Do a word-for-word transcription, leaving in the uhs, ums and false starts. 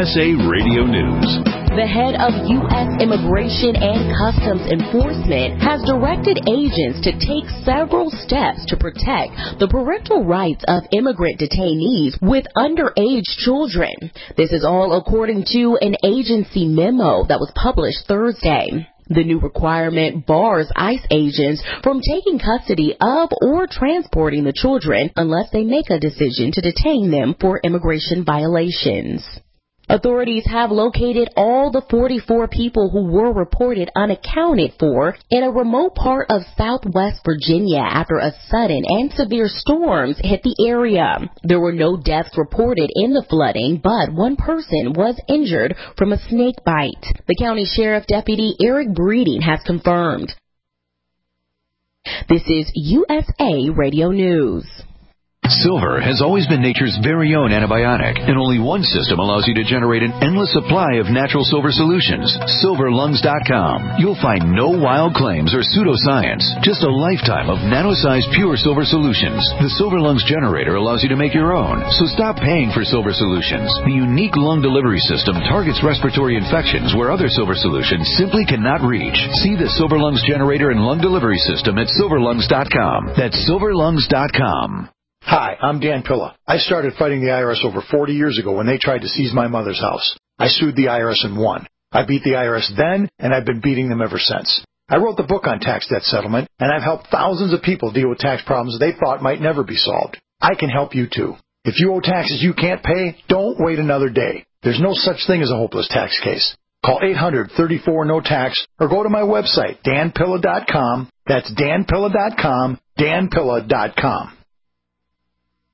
S A Radio News. The head of U S Immigration and Customs Enforcement has directed agents to take several steps to protect the parental rights of immigrant detainees with underage children. This is all according to an agency memo that was published Thursday. The new requirement bars ICE agents from taking custody of or transporting the children unless they make a decision to detain them for immigration violations. Authorities have located all the forty-four people who were reported unaccounted for in a remote part of southwest Virginia after a sudden and severe storms hit the area. There were no deaths reported in the flooding, but one person was injured from a snake bite. The county sheriff deputy Eric Breeding has confirmed. This is U S A Radio News. Silver has always been nature's very own antibiotic, and only one system allows you to generate an endless supply of natural silver solutions. silver lungs dot com. You'll find no wild claims or pseudoscience, just a lifetime of nano-sized pure silver solutions. The Silver Lungs generator allows you to make your own, so stop paying for silver solutions. The unique lung delivery system targets respiratory infections where other silver solutions simply cannot reach. See the Silver Lungs generator and lung delivery system at silver lungs dot com. That's silver lungs dot com. Hi, I'm Dan Pilla. I started fighting the I R S over forty years ago when they tried to seize my mother's house. I sued the I R S and won. I beat the I R S then, and I've been beating them ever since. I wrote the book on tax debt settlement, and I've helped thousands of people deal with tax problems they thought might never be solved. I can help you too. If you owe taxes you can't pay, don't wait another day. There's no such thing as a hopeless tax case. Call eight hundred, thirty-four, no tax or go to my website, dan pilla dot com. That's dan pilla dot com, dan pilla dot com.